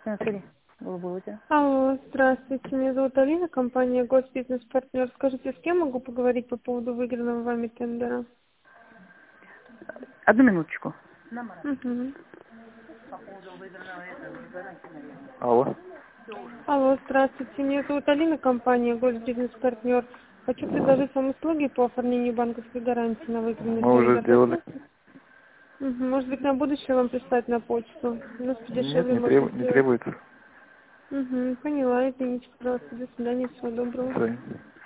Собственно, смотри, вы будете. Алло, здравствуйте, меня зовут Алина, компания Госбизнес-партнер. Скажите, с кем могу поговорить по поводу выигранного вами тендера? Одну минуточку. Угу. Алло. Алло, здравствуйте, меня зовут Алина, компания Госбизнес-партнер. Хочу предложить вам услуги по оформлению банковской гарантии на выигранный Мы уже тендер. сделали. Угу. Может быть, на будущее вам прислать на почту? У нас Нет, подешевле можно не сделать. требуется. Угу, поняла, извините, пожалуйста, до свидания, всего доброго. До свидания.